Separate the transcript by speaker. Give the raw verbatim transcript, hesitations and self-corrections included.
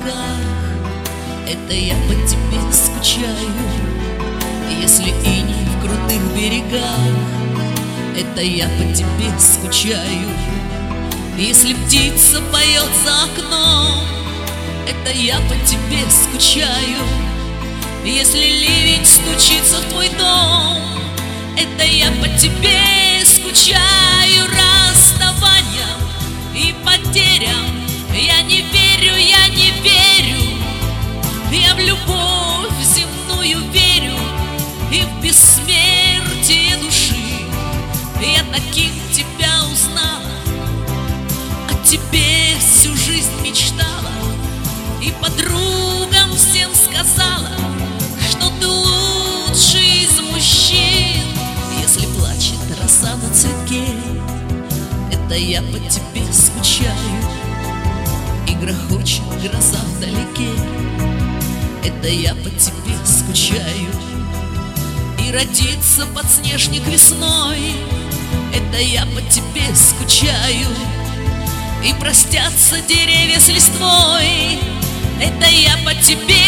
Speaker 1: облаках, это я по тебе скучаю. Если иней в крутых берегах, это я по тебе скучаю. Если птица поет за окном, это я по тебе скучаю. Если ливень стучится в твой дом, это я по тебе скучаю. Расставаниям и потерям я не верю, я не верю. Я в любовь земную верю и в бессмертие души. Я таким тебя узнала, о тебе всю жизнь мечтала, и подругам всем сказала, что ты лучший из мужчин. Если плачет роса на цветке, это я по тебе скучаю. И грохочет гроза вдалеке, это я по тебе скучаю. И родится подснежник весной, это я по тебе скучаю. И простятся деревья с листвой, это я по тебе